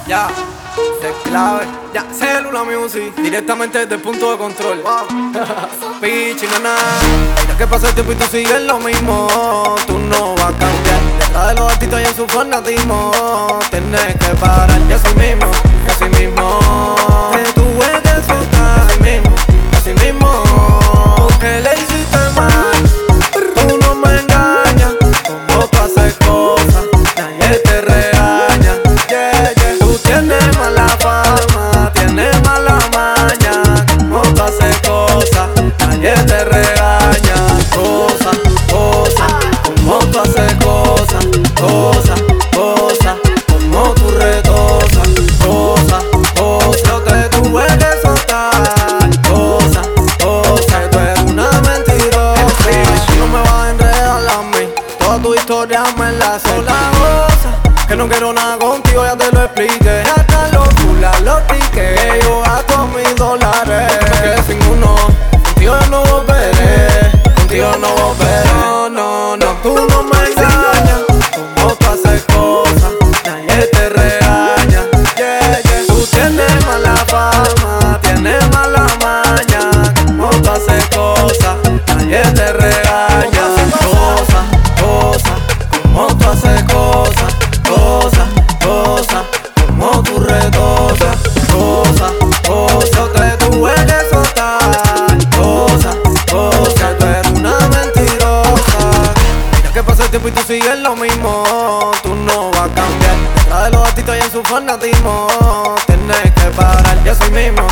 Ya, se clave. Ya, Célula Music, directamente desde el punto de control. Wow. Pichi, nana. Ya que pasa el tiempo y tú sigues lo mismo, tú no vas a cambiar. Detrás de los artistas y en su fanatismo, tienes que parar. Y así mismo, así mismo. Que tuve que soltar, así mismo. Que le hiciste mal, tú no me engañas. Como tú haces cosas, nadie te regaña. Yeah, yeah. Tú tienes mala fama, tienes mala maña. Como tú haces cosas, nadie te regaña. Cosas, cosas, como tú haces cosas, cosas, cosas, como tú retosas. Cosas, cosas, yo te tuve que soltar. Cosas, cosas, tú eres una mentirosa. No me vas a enredar a mí, toda tu historia me la sé. La cosa, que no quiero nada contigo, ya te lo expliqué. Hasta los culas, los tickets, yo gasto mis dólares. Me quedé sin uno, contigo yo no volveré. Contigo no volveré, no, no, no. Tú no me engañas, como tú haces cosas, nadie te regaña. Yeah, yeah. Tú tienes mala fama, tienes mala maña. Como tú haces cosas, nadie te regaña. Cosas, cosas, como tú haces cosas, cosas, cosas, como tú retosas. Cosas, cosas, yo te tuve que soltar. Cosas, cosas, tú eres una mentirosa. Ya que pasa el tiempo y tú sigues lo mismo, tú no vas a cambiar. Detrás de los artistas y en su fanatismo, tienes que parar. Y así mismo,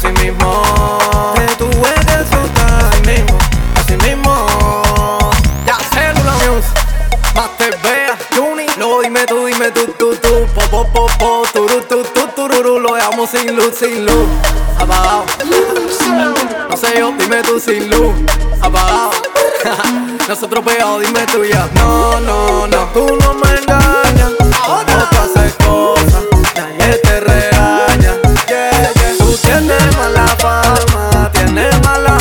te tuve que soltar. Así mismo, ya Célula Music, Master Bea, Juni. Luego dime tú, po, tururu. Lo dejamos sin luz, apagado. No sé yo, dime tú sin luz, apagado. Nosotros pegados, dime tú ya. No, no, no, tú no me engañas. Como tú haces cosas, nadie te regaña. Yeah, yeah. Tú tienes mala fama, tienes mala